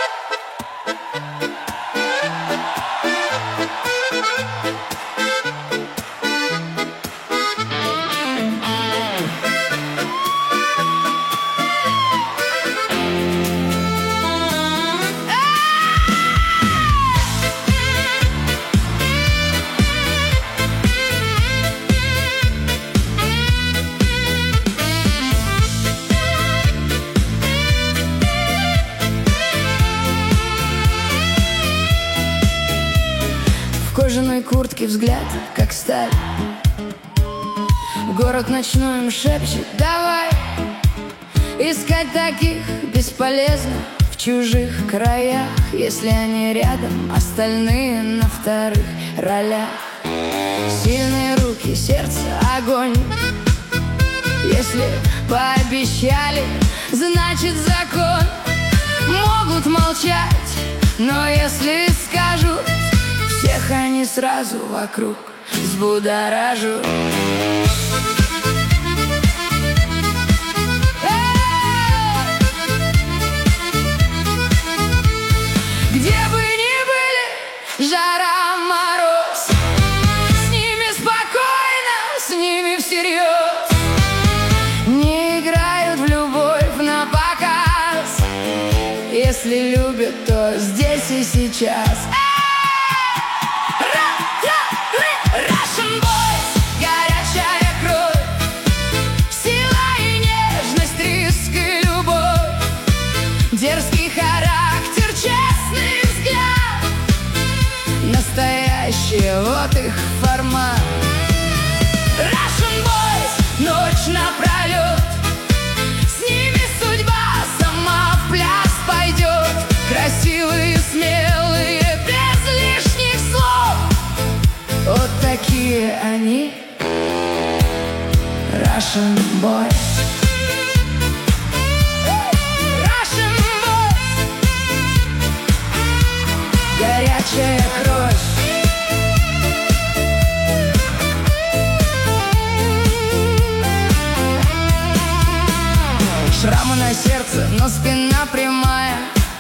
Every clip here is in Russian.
В кожаной куртке взгляд, как сталь. Город ночной им шепчет: давай. Искать таких бесполезно в чужих краях, если они рядом, остальные на вторых ролях. Сильные руки, сердце, огонь. Если пообещали, значит закон. Могут молчать, но если скажут, всех они сразу вокруг взбудоражут. Где бы ни были, жара, мороз, с ними спокойно, с ними всерьез. Не играют в любовь на показ. Если любят, то здесь и сейчас. Russian boys, горячая кровь, сила и нежность, риск и любовь, дерзкий характер, честный взгляд, настоящий вот их формат. Russian boys, ночь напролет, с ними судьба сама в пляс пойдет. Красивые, смелые, без лишних слов, вот такие они, Russian boys. Russian boys, горячая кровь. Шрамы на сердце, но спина прямая.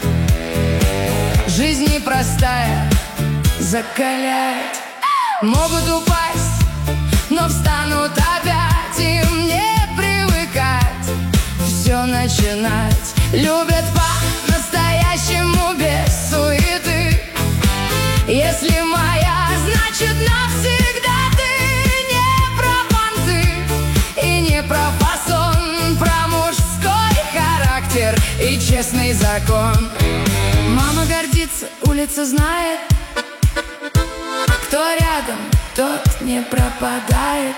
Жизнь непростая, закаляет. Могут упасть, но встанут опять. Им не привыкать, все начинать. Любят по-настоящему, без суеты. Если моя, значит навсегда. Ты не про понты и не про фасон, про мужской характер и честный закон. Мама гордится, улица знает, кто рядом, тот не пропадает.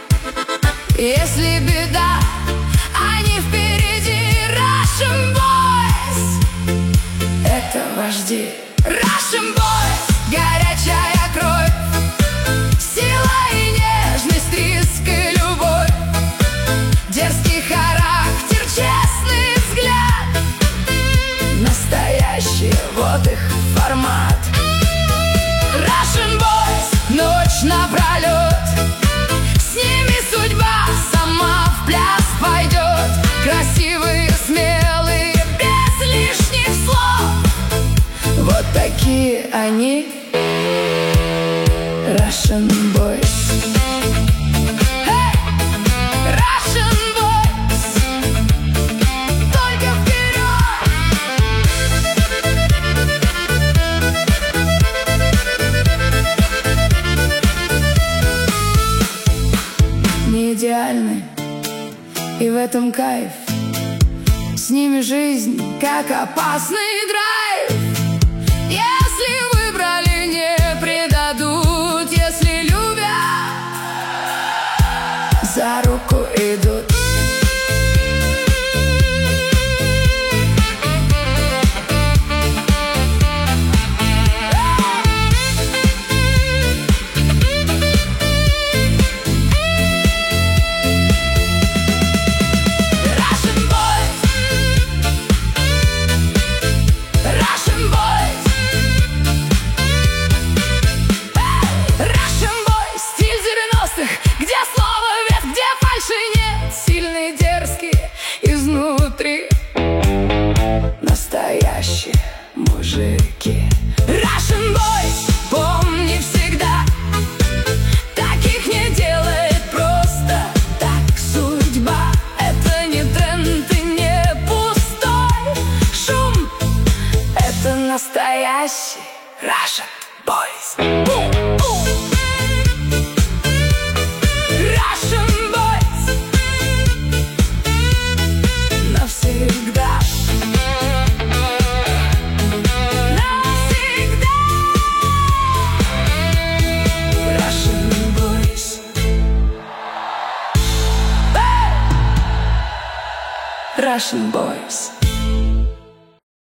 Если беда, они впереди. Russian boys, это вожди. Russian boys, горячая кровь, сила и нежность, риск и любовь, дерзкий характер, честный взгляд, настоящий вот их формат. Russian boys, ночь напролет, с ними судьба сама в пляс пойдет. Красивые, смелые, без лишних слов, вот такие они, Russian boys. Hey! Russian boys, только вперед! Не идеальны, и в этом кайф. С ними жизнь, как опасный драйв. Если выбрали, не предадут. Если любят, за руку идут. настоящие мужики. Russian Boys, помни всегда, таких не делает просто так судьба. Это не тренд и не пустой шум, это настоящий Russian Boys. Russian Boys навсегда. Навсегда. Russian Boys. Russian Boys.